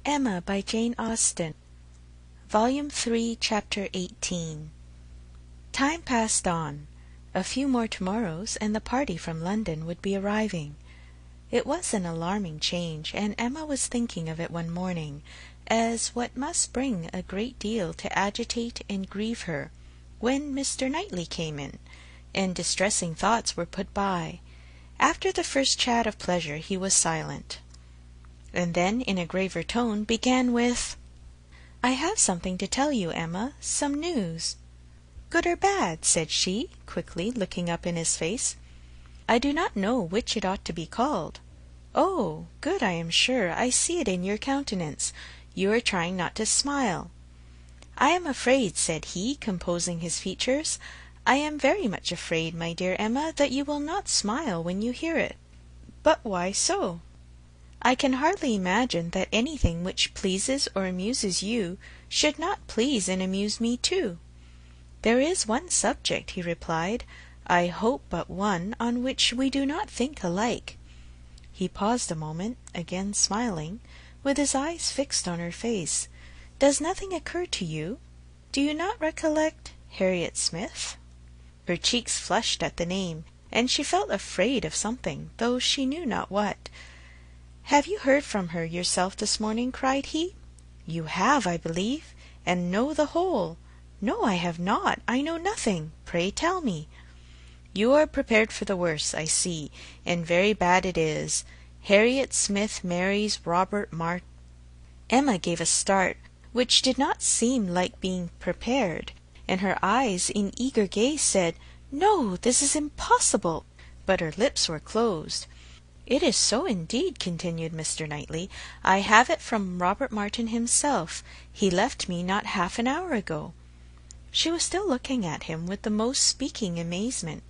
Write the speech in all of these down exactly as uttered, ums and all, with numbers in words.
Emma by Jane Austen, Volume three, Chapter eighteen. Time passed on. A few more tomorrows, and the party from London would be arriving. It was an alarming change, and Emma was thinking of it one morning, as what must bring a great deal to agitate and grieve her, when Mister Knightley came in, and distressing thoughts were put by. After the first chat of pleasure he was silent, and then in a graver tone began with, "I have something to tell you, Emma, some news." "Good or bad?" said she, quickly looking up in his face. "I do not know which it ought to be called." "Oh, good, I am sure. I see it in your countenance. You are trying not to smile." "I am afraid," said he, composing his features, "I am very much afraid, my dear Emma, that you will not smile when you hear it." "But why so?" "I can hardly imagine that anything which pleases or amuses you should not please and amuse me too." "There is one subject," he replied, "I hope but one, on which we do not think alike." He paused a moment, again smiling, with his eyes fixed on her face. "Does nothing occur to you? Do you not recollect Harriet Smith?" Her cheeks flushed at the name, and she felt afraid of something, though she knew not what. "Have you heard from her yourself this morning?" cried he. "You have, I believe, and know the whole." "No, I have not. I know nothing. Pray tell me." "You are prepared for the worst, I see, and very bad it is. Harriet Smith marries Robert Martin." Emma gave a start, which did not seem like being prepared, and her eyes in eager gaze said, "No, this is impossible," but her lips were closed. "It is so indeed," continued Mister Knightley. "I have it from Robert Martin himself. He left me not half an hour ago." She was still looking at him with the most speaking amazement.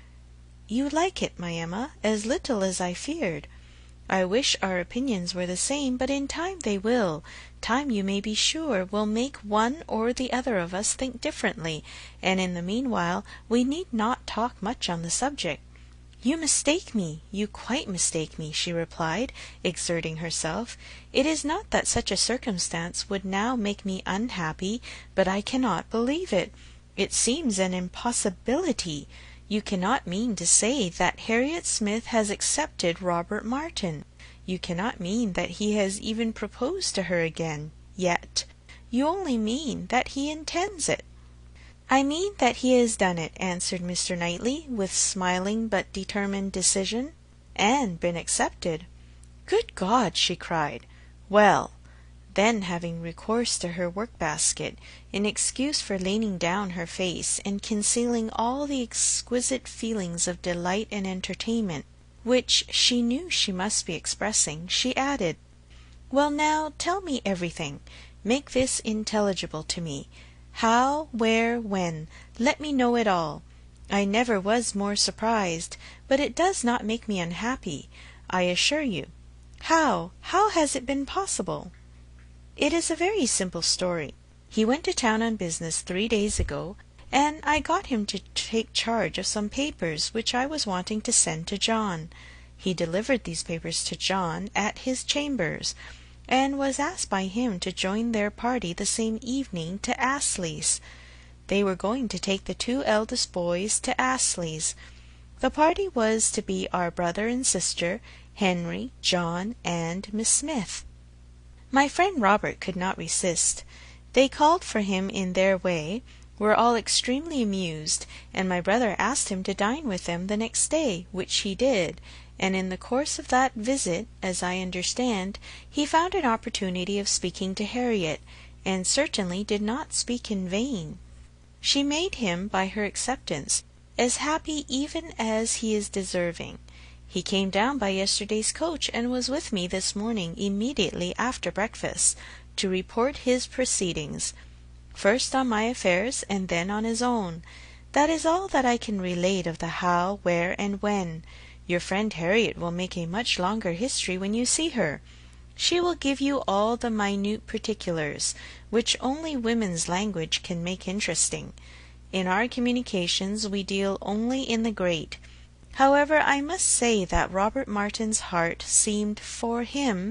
"You like it, my Emma, as little as I feared. I wish our opinions were the same, but in time they will. Time, you may be sure, will make one or the other of us think differently, and in the meanwhile we need not talk much on the subject." "You mistake me, you quite mistake me," she replied, exerting herself. "It is not that such a circumstance would now make me unhappy, but I cannot believe it. It seems an impossibility. You cannot mean to say that Harriet Smith has accepted Robert Martin. You cannot mean that he has even proposed to her again, yet. You only mean that he intends it." "I mean that he has done it," answered Mister Knightley, with smiling but determined decision, "and been accepted." "Good God!" she cried. "Well!" Then, having recourse to her work-basket, in excuse for leaning down her face, and concealing all the exquisite feelings of delight and entertainment which she knew she must be expressing, she added, "Well, now, tell me everything. Make this intelligible to me. How, where, when? Let me know it all. I never was more surprised, but it does not make me unhappy, I assure you. How, how has it been possible?" "It is a very simple story. He went to town on business three days ago, and I got him to take charge of some papers which I was wanting to send to John. He delivered these papers to John at his chambers, and was asked by him to join their party the same evening to Astley's. They were going to take the two eldest boys to Astley's. The party was to be our brother and sister, Henry, John, and Miss Smith. My friend Robert could not resist. They called for him in their way, were all extremely amused, and my brother asked him to dine with them the next day, which he did, and in the course of that visit, as I understand, he found an opportunity of speaking to Harriet, and certainly did not speak in vain. She made him, by her acceptance, as happy even as he is deserving. He came down by yesterday's coach, and was with me this morning immediately after breakfast, to report his proceedings, first on my affairs, and then on his own. That is all that I can relate of the how, where, and when. Your friend Harriet will make a much longer history when you see her. She will give you all the minute particulars, which only women's language can make interesting. In our communications we deal only in the great. However, I must say that Robert Martin's heart seemed for him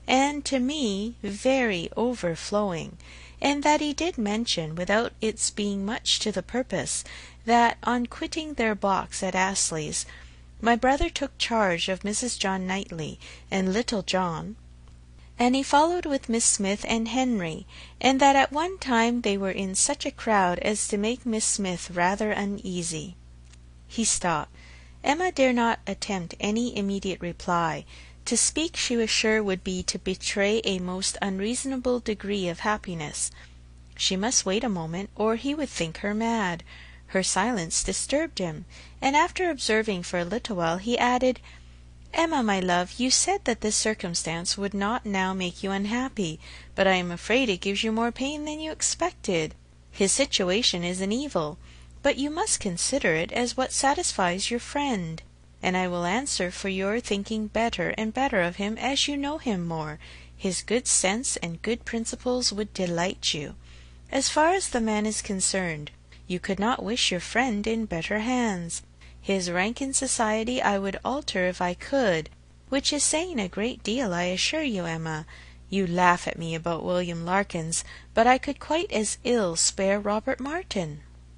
and to me very overflowing, and that he did mention, without its being much to the purpose, that on quitting their box at Astley's, my brother took charge of Missus John Knightley and little John, and he followed with Miss Smith and Henry, and that at one time they were in such a crowd as to make Miss Smith rather uneasy. He stopped. Emma dare not attempt any immediate reply. To speak, she was sure, would be to betray a most unreasonable degree of happiness. She must wait a moment, or he would think her mad. Her silence disturbed him, and after observing for a little while, he added, "Emma, my love, you said that this circumstance would not now make you unhappy, but I am afraid it gives you more pain than you expected. His situation is an evil, but you must consider it as what satisfies your friend, and I will answer for your thinking better and better of him as you know him more. His good sense and good principles would delight you. As far as the man is concerned, you could not wish your friend in better hands. His rank in society I would alter if I could, which is saying a great deal, I assure you, Emma. You laugh at me about William Larkins, but I could quite as ill spare Robert Martin."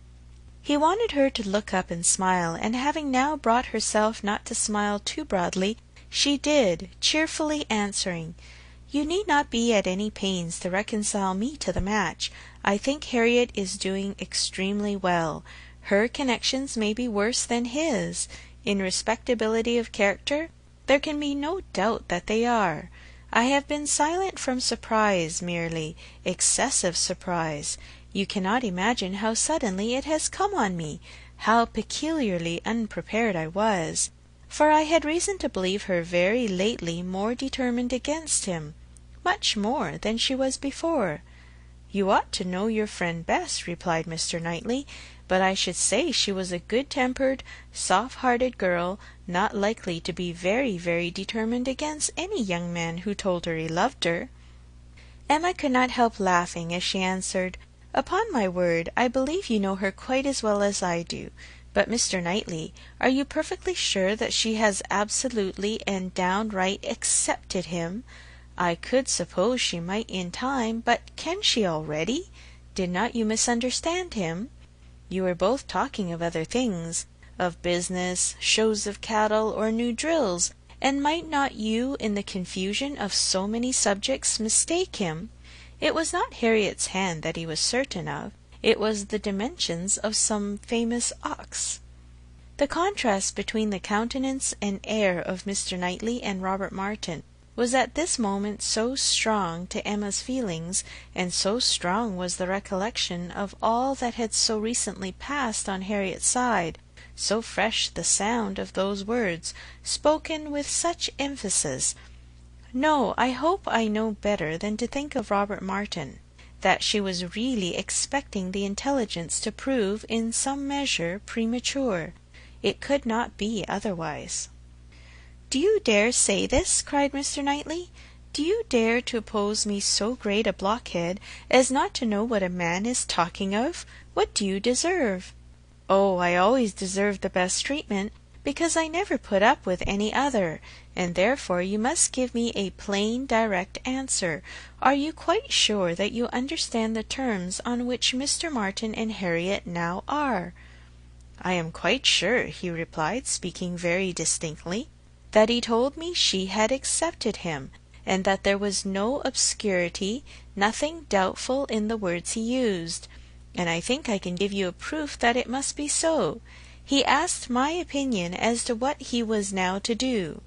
He wanted her to look up and smile, and having now brought herself not to smile too broadly, she did, cheerfully answering, "You need not be at any pains to reconcile me to the match. I think Harriet is doing extremely well. Her connections may be worse than his. In respectability of character, there can be no doubt that they are. I have been silent from surprise merely, excessive surprise. You cannot imagine how suddenly it has come on me, how peculiarly unprepared I was, for I had reason to believe her very lately more determined against him, much more than she was before." "You ought to know your friend best," replied Mister Knightley, "but I should say she was a good-tempered, soft-hearted girl, not likely to be very, very determined against any young man who told her he loved her." Emma could not help laughing as she answered, "Upon my word, I believe you know her quite as well as I do. But, Mister Knightley, are you perfectly sure that she has absolutely and downright accepted him? I could suppose she might in time, but can she already? Did not you misunderstand him? You were both talking of other things, of business, shows of cattle, or new drills, and might not you, in the confusion of so many subjects, mistake him? It was not Harriet's hand that he was certain of, it was the dimensions of some famous ox." The contrast between the countenance and air of Mister Knightley and Robert Martin was at this moment so strong to Emma's feelings, and so strong was the recollection of all that had so recently passed on Harriet's side, so fresh the sound of those words, spoken with such emphasis, "No, I hope I know better than to think of Robert Martin," that she was really expecting the intelligence to prove in some measure premature. It could not be otherwise. "Do you dare say this?" cried Mister Knightley. "Do you dare to oppose me so great a blockhead as not to know what a man is talking of? What do you deserve?" "Oh, I always deserve the best treatment, because I never put up with any other, and therefore you must give me a plain, direct answer. Are you quite sure that you understand the terms on which Mister Martin and Harriet now are?" "I am quite sure," he replied, speaking very distinctly, "that he told me she had accepted him, and that there was no obscurity, nothing doubtful in the words he used, and I think I can give you a proof that it must be so. He asked my opinion as to what he was now to do.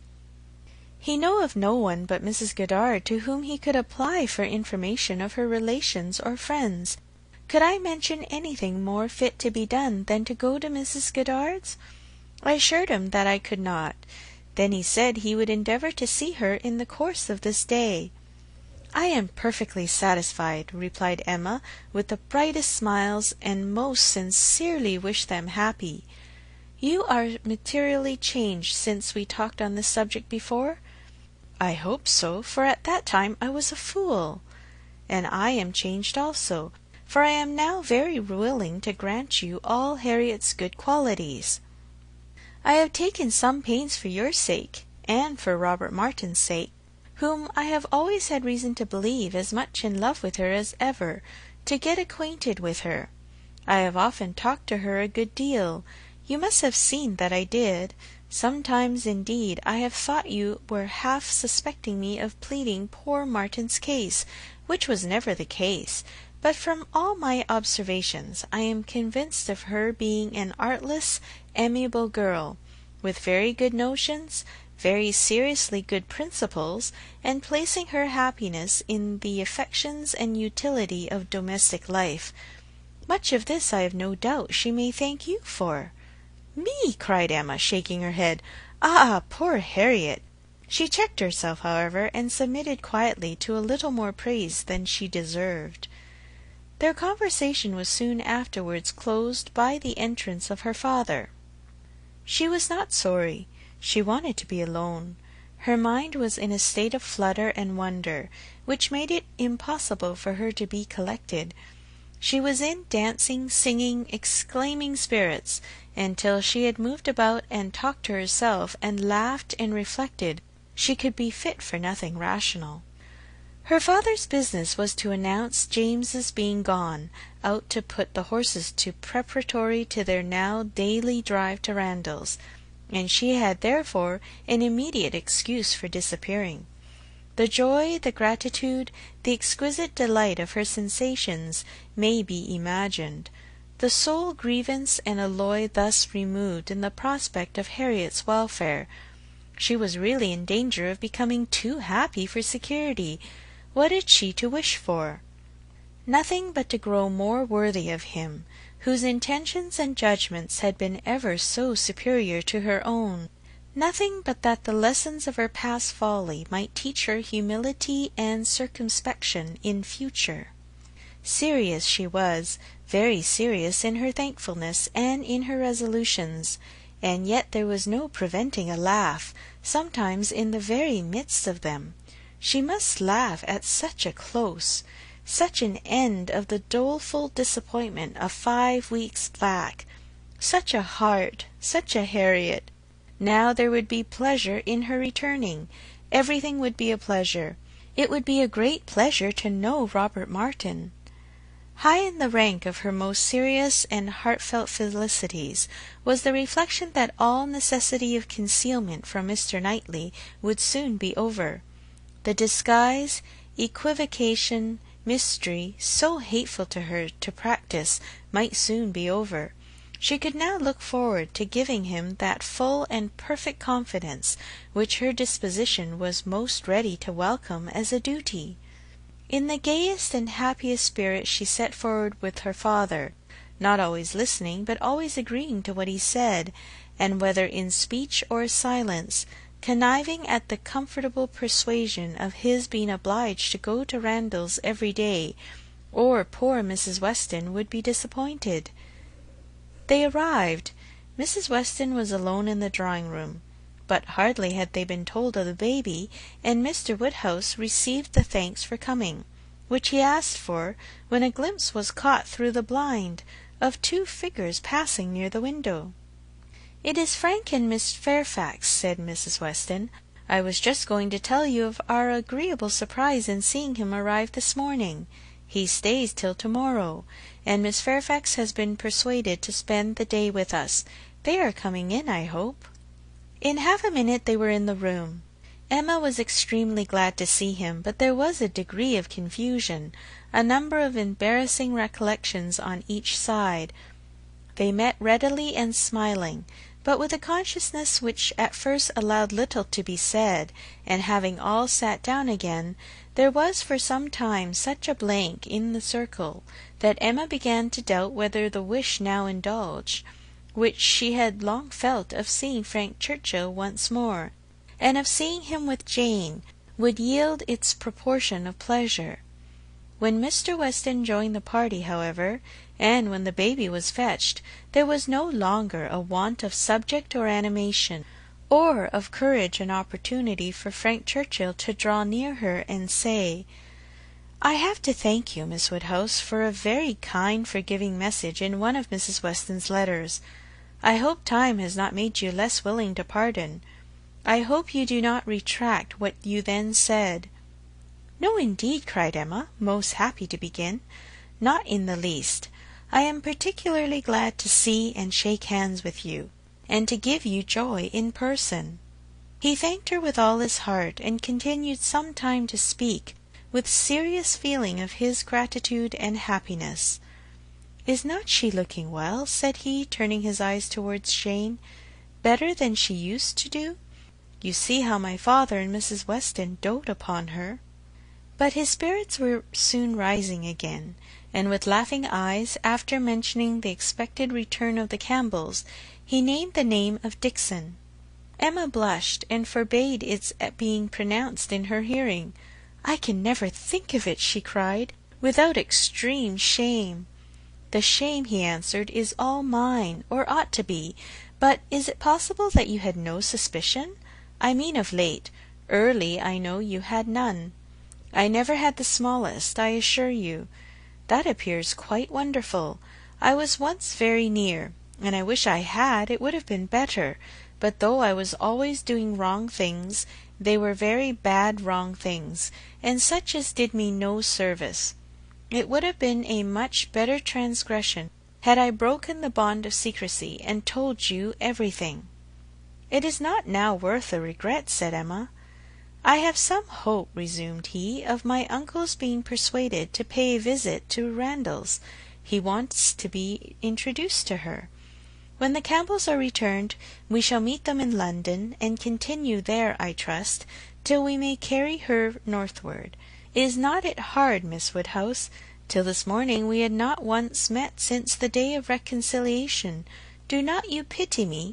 He knew of no one but Missus Goddard to whom he could apply for information of her relations or friends. Could I mention anything more fit to be done than to go to Missus Goddard's? I assured him that I could not. Then he said he would endeavour to see her in the course of this day." "I am perfectly satisfied," replied Emma, with the brightest smiles, "and most sincerely wish them happy. You are materially changed since we talked on this subject before?" "I hope so, for at that time I was a fool." "And I am changed also, for I am now very willing to grant you all Harriet's good qualities. I have taken some pains for your sake, and for Robert Martin's sake, whom I have always had reason to believe as much in love with her as ever, to get acquainted with her. I have often talked to her a good deal. You must have seen that I did. Sometimes, indeed, I have thought you were half suspecting me of pleading poor Martin's case, which was never the case, but from all my observations I am convinced of her being an artless, amiable girl, with very good notions, very seriously good principles, and placing her happiness in the affections and utility of domestic life. Much of this I have no doubt she may thank you for." "Me!" cried Emma, shaking her head. "Ah, poor Harriet!" She checked herself, however, and submitted quietly to a little more praise than she deserved. Their conversation was soon afterwards closed by the entrance of her father. She was not sorry. She wanted to be alone. Her mind was in a state of flutter and wonder, which made it impossible for her to be collected. She was in dancing, singing, exclaiming spirits, until she had moved about and talked to herself, and laughed and reflected, she could be fit for nothing rational. Her father's business was to announce James's being gone out to put the horses to preparatory to their now daily drive to Randalls, and she had therefore an immediate excuse for disappearing. The joy, the gratitude, the exquisite delight of her sensations may be imagined. The sole grievance and alloy thus removed in the prospect of Harriet's welfare. She was really in danger of becoming too happy for security. What had she to wish for? Nothing but to grow more worthy of him, whose intentions and judgments had been ever so superior to her own. Nothing but that the lessons of her past folly might teach her humility and circumspection in future. Serious she was, very serious in her thankfulness and in her resolutions, and yet there was no preventing a laugh, sometimes in the very midst of them. She must laugh at such a close, such an end of the doleful disappointment of five weeks back. Such a heart, such a Harriet! Now there would be pleasure in her returning. Everything would be a pleasure. It would be a great pleasure to know Robert Martin. High in the rank of her most serious and heartfelt felicities was the reflection that all necessity of concealment from Mister Knightley would soon be over. The disguise, equivocation, mystery, so hateful to her to practice, might soon be over. She could now look forward to giving him that full and perfect confidence which her disposition was most ready to welcome as a duty. In the gayest and happiest spirit she set forward with her father, not always listening, but always agreeing to what he said, and whether in speech or silence, conniving at the comfortable persuasion of his being obliged to go to Randalls every day, or poor Missus Weston would be disappointed. They arrived. Missus Weston was alone in the drawing-room, but hardly had they been told of the baby, and Mister Woodhouse received the thanks for coming, which he asked for, when a glimpse was caught through the blind of two figures passing near the window. "It is Frank and Miss Fairfax," said Missus Weston. "I was just going to tell you of our agreeable surprise in seeing him arrive this morning. He stays till to-morrow, and Miss Fairfax has been persuaded to spend the day with us. They are coming in, I hope." In half a minute they were in the room. Emma was extremely glad to see him, but there was a degree of confusion, a number of embarrassing recollections on each side. They met readily and smiling, but with a consciousness which at first allowed little to be said, and having all sat down again, there was for some time such a blank in the circle that Emma began to doubt whether the wish now indulged, which she had long felt of seeing Frank Churchill once more, and of seeing him with Jane, would yield its proportion of pleasure. When Mister Weston joined the party, however, and when the baby was fetched, there was no longer a want of subject or animation, or of courage and opportunity for Frank Churchill to draw near her and say, "I have to thank you, Miss Woodhouse, for a very kind forgiving message in one of Missus Weston's letters. I hope time has not made you less willing to pardon. I hope you do not retract what you then said." "No, indeed," cried Emma, most happy to begin. "Not in the least. I am particularly glad to see and shake hands with you, and to give you joy in person." He thanked her with all his heart, and continued some time to speak, with serious feeling of his gratitude and happiness. "Is not she looking well?" said he, turning his eyes towards Jane. "Better than she used to do? You see how my father and Missus Weston dote upon her." But his spirits were soon rising again, and with laughing eyes, after mentioning the expected return of the Campbells, he named the name of Dixon. Emma blushed, and forbade its being pronounced in her hearing. "I can never think of it," she cried, without extreme shame. "The shame," he answered, "is all mine, or ought to be. But is it possible that you had no suspicion? I mean of late. Early, I know, you had none." "I never had the smallest, I assure you." "That appears quite wonderful. I was once very near, and I wish I had, it would have been better. But though I was always doing wrong things, they were very bad wrong things, and such as did me no service. It would have been a much better transgression had I broken the bond of secrecy, and told you everything." "It is not now worth a regret," said Emma. "I have some hope," resumed he, "of my uncle's being persuaded to pay a visit to Randalls. He wants to be introduced to her. When the Campbells are returned, we shall meet them in London, and continue there, I trust, till we may carry her northward. Is not it hard, Miss Woodhouse? Till this morning we had not once met since the day of reconciliation. Do not you pity me?"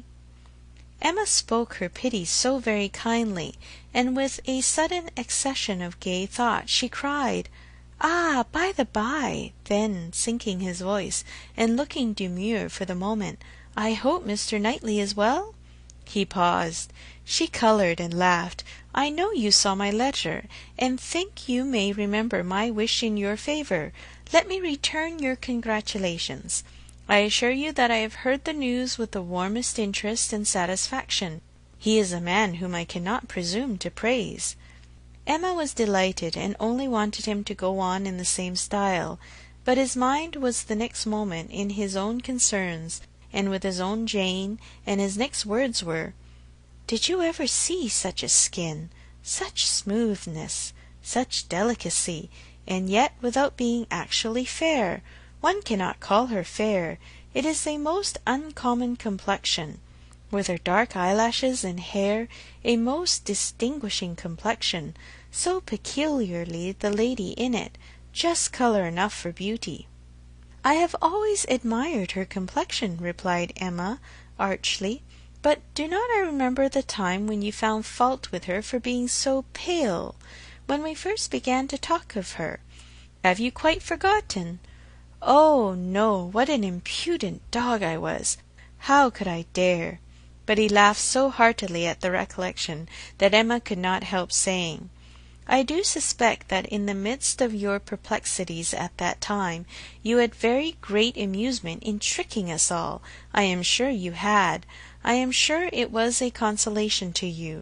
Emma spoke her pity so very kindly, and with a sudden accession of gay thought, she cried, "Ah, by the by," then sinking his voice, and looking demure for the moment, "I hope Mr. Knightley is well?" He paused. She coloured and laughed. "I know you saw my letter, and think you may remember my wish in your favour. Let me return your congratulations. I assure you that I have heard the news with the warmest interest and satisfaction. He is a man whom I cannot presume to praise." Emma was delighted, and only wanted him to go on in the same style, but his mind was the next moment in his own concerns, and with his own Jane, and his next words were, "Did you ever see such a skin? Such smoothness, such delicacy, and yet without being actually fair. One cannot call her fair. It is a most uncommon complexion. With her dark eyelashes and hair, a most distinguishing complexion, so peculiarly the lady in it, just colour enough for beauty." "I have always admired her complexion," replied Emma archly, "but do not I remember the time when you found fault with her for being so pale, when we first began to talk of her? Have you quite forgotten?" "Oh, no, what an impudent dog I was! How could I dare?" But he laughed so heartily at the recollection that Emma could not help saying, "I do suspect that in the midst of your perplexities at that time, you had very great amusement in tricking us all. I am sure you had. I am sure it was a consolation to you."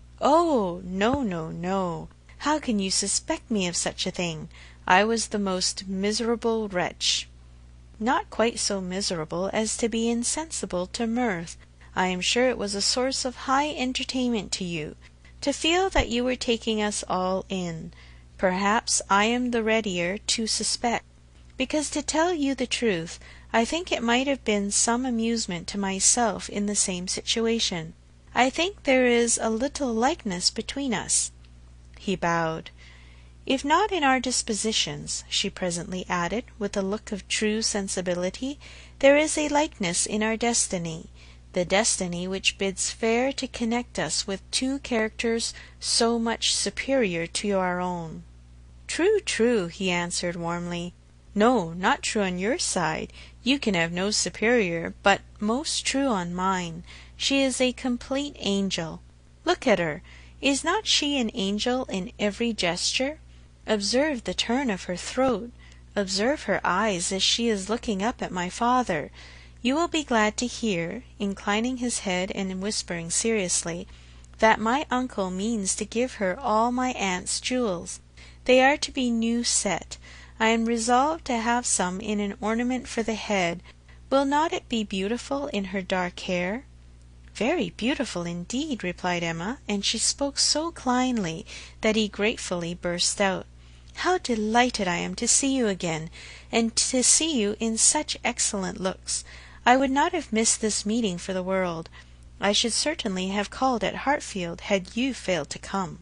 "Oh, no, no, no! How can you suspect me of such a thing? I was the most miserable wretch." "Not quite so miserable as to be insensible to mirth. I am sure it was a source of high entertainment to you, to feel that you were taking us all in. Perhaps I am the readier to suspect, because, to tell you the truth, I think it might have been some amusement to myself in the same situation. I think there is a little likeness between us." He bowed. "If not in our dispositions," she presently added, with a look of true sensibility, "there is a likeness in our destiny, the destiny which bids fair to connect us with two characters so much superior to our own." "True, true," he answered warmly. "No, not true on your side. You can have no superior, but most true on mine. She is a complete angel. Look at her. Is not she an angel in every gesture? Observe the turn of her throat. Observe her eyes as she is looking up at my father. You will be glad to hear," inclining his head and whispering seriously, that my uncle means to give her all my aunt's jewels. They are to be new set. I am resolved to have some in an ornament for the head. Will not it be beautiful in her dark hair?" "Very beautiful indeed," replied Emma, and she spoke so kindly that he gratefully burst out, "How delighted I am to see you again, and to see you in such excellent looks! I would not have missed this meeting for the world. I should certainly have called at Hartfield had you failed to come."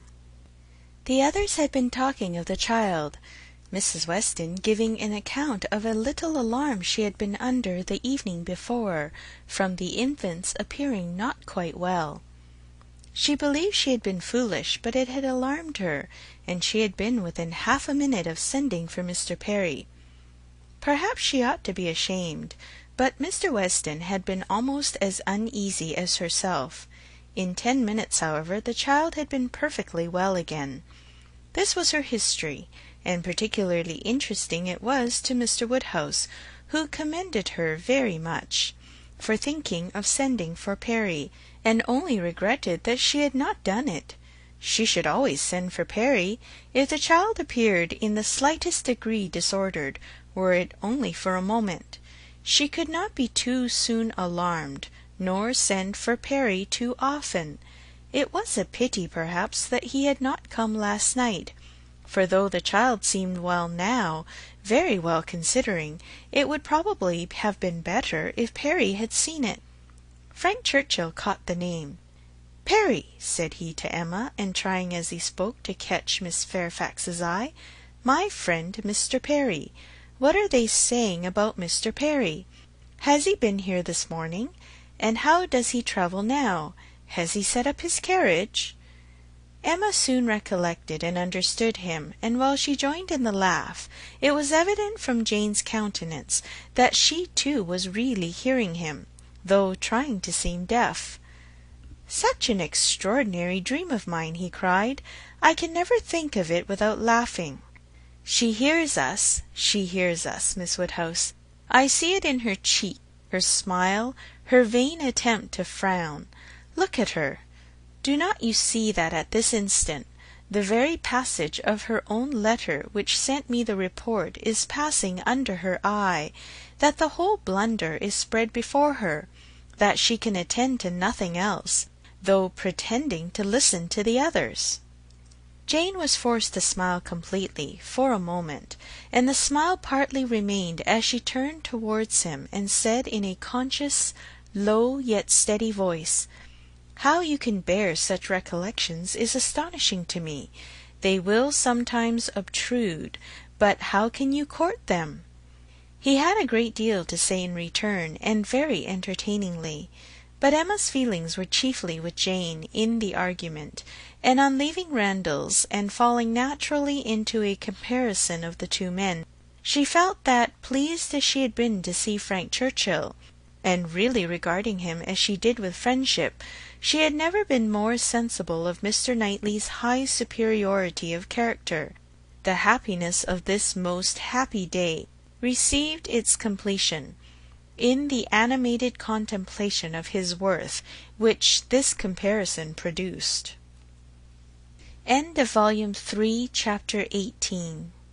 The others had been talking of the child, Missus Weston giving an account of a little alarm she had been under the evening before, from the infant's appearing not quite well. She believed she had been foolish, but it had alarmed her, and she had been within half a minute of sending for Mister Perry. Perhaps she ought to be ashamed, but Mister Weston had been almost as uneasy as herself. In ten minutes, however, the child had been perfectly well again. This was her history, and particularly interesting it was to Mister Woodhouse, who commended her very much for thinking of sending for Perry, and only regretted that she had not done it. She should always send for Perry if the child appeared in the slightest degree disordered, were it only for a moment. She could not be too soon alarmed, nor send for Perry too often. It was a pity, perhaps, that he had not come last night, for though the child seemed well now, very well considering, it would probably have been better if Perry had seen it. Frank Churchill caught the name. "Perry," said he to Emma, and trying as he spoke to catch Miss Fairfax's eye, "my friend Mister Perry. What are they saying about Mister Perry? Has he been here this morning? And how does he travel now? Has he set up his carriage?" Emma soon recollected and understood him, and while she joined in the laugh, it was evident from Jane's countenance that she too was really hearing him, though trying to seem deaf. "Such an extraordinary dream of mine!" he cried. "I can never think of it without laughing. She hears us, she hears us, Miss Woodhouse. I see it in her cheek, her smile, her vain attempt to frown. Look at her. Do not you see that at this instant the very passage of her own letter which sent me the report is passing under her eye, that the whole blunder is spread before her, that she can attend to nothing else, though pretending to listen to the others?" Jane was forced to smile completely, for a moment, and the smile partly remained as she turned towards him and said in a conscious, low yet steady voice, "How you can bear such recollections is astonishing to me. They will sometimes obtrude, but how can you court them?" He had a great deal to say in return, and very entertainingly, but Emma's feelings were chiefly with Jane in the argument, and on leaving Randalls and falling naturally into a comparison of the two men, she felt that, pleased as she had been to see Frank Churchill, and really regarding him as she did with friendship, she had never been more sensible of Mister Knightley's high superiority of character. The happiness of this most happy day received its completion in the animated contemplation of his worth which this comparison produced. End of Volume Three, Chapter eighteen.